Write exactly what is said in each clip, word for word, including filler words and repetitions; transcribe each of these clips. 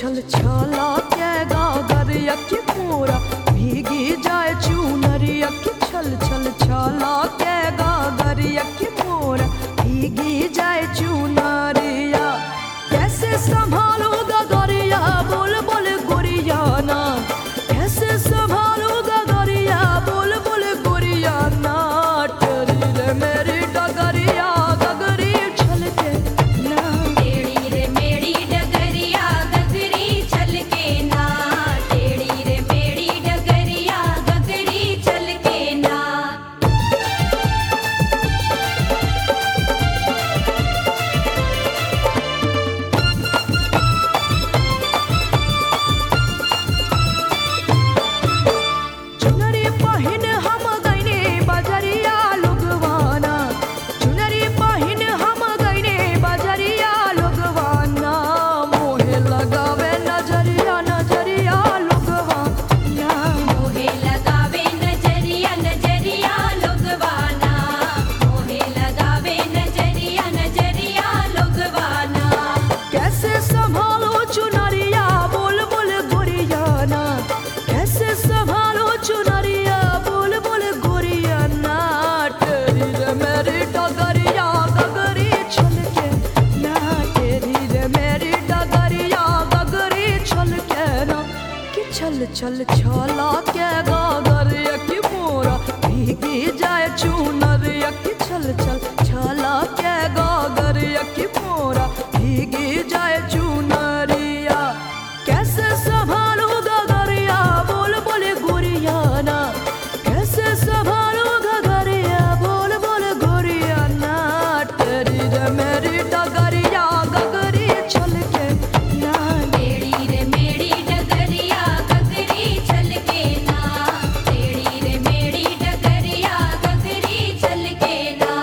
छल छला के गागरिया की मोरा भीगी जाए चुनरिया की छल छल छला के गागरिया की मोरा भीगी जाए चुनरिया कैसे संभालो गगरिया बोल बोल गोरिया ना कैसे संभालो गगरिया बोल बोल गोरिया ना टेढ़ी रे मेरी डगरिया गगरी छल के ना टेढ़ी रे मेरी डगरिया गगरी छल के ना टेढ़ी रे मेरी डगरिया गगरी छल के ना चुनरी पहिन हम गईने बजरिया लोगवाना चुनरी पहिन हम गईने बजरिया लोगवाना मोहे लगावे नजरिया नजरिया लोगवाना मोहे लगावे नजरिया नजरिया लोगवाना मोहे लगावे नजरिया नजरिया लोगवाना कैसे संभालो चुनरिया बोल बोल गोरिया ना कैसे संभालो चुनरिया बोल बोल गोरिया ना टेढ़ी रे मेरी डगरिया गगरी छल के ना टेढ़ी रे मेरी डगरिया गगरी छल के ना कि छल छल छला के गागरिया की मोरा भीगी जाए चुनरिया की छल छल छला के गागरिया की मोरा भीगी जाए चुनरिया कैसे संभालो गगरिया बोल बोल गोरिया ना कैसे संभालो गगरिया बोल बोल गोरिया ना टेढ़ी रे मेरी डगरिया गगरी छल के ना टेढ़ी रे मेरी डगरिया गगरी छल के ना टेढ़ी रे मेरी डगरिया गगरी छल के ना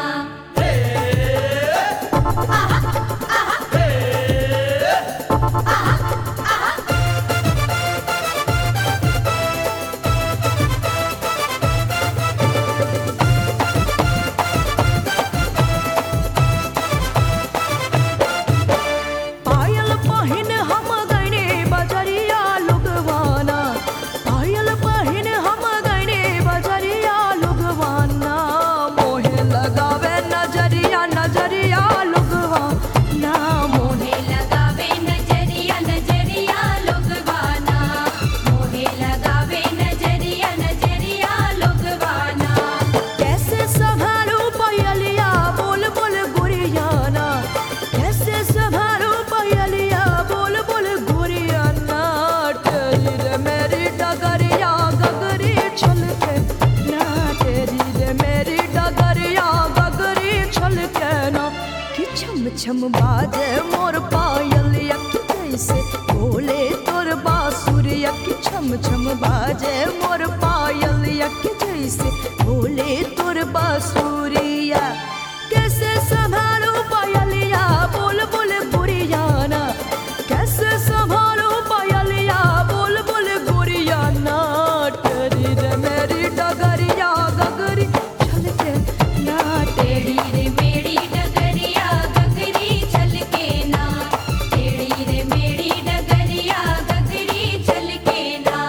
पायल पहिन हम गईने बजरिया लोगवाना पायल पहिन हम गईने बजरिया लोगवाना मोहे लगावे नजरिया नजरिया लोगवाना मोहे मोहे लगावे नजरिया नजरिया लोगवाना मोहे लगावे नजरिया नजरिया लोगवाना कैसे संभालो पयलिया बोल बोल गोरिया ना कैसे संभालो पयलिया बोल बोल गोरिया ना टेढ़ी रे मेरी डगरिया गगरी छल के ना टेढ़ी रे मेरी डगरिया गगरी छल के ना कि छम छम बाजे मोर पायलिया कि जैसे बोले तोर बांसुरिया कि छम छम बाजे मोर पायलिया कि जैसे बोले तोर बांसुरिया कैसे संभालो पायलिया बोल बोल गोरिया ना कैसे संभालो पायलिया बोल बोल गोरिया ना टेढ़ी रे मेरी डगरिया गगरी छल के ना टेढ़ी टेढ़ी रे मेरी डगरिया गगरी छल के ना टेढ़ी रे मेरी डगरिया गगरी छल के ना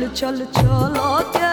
चल चलो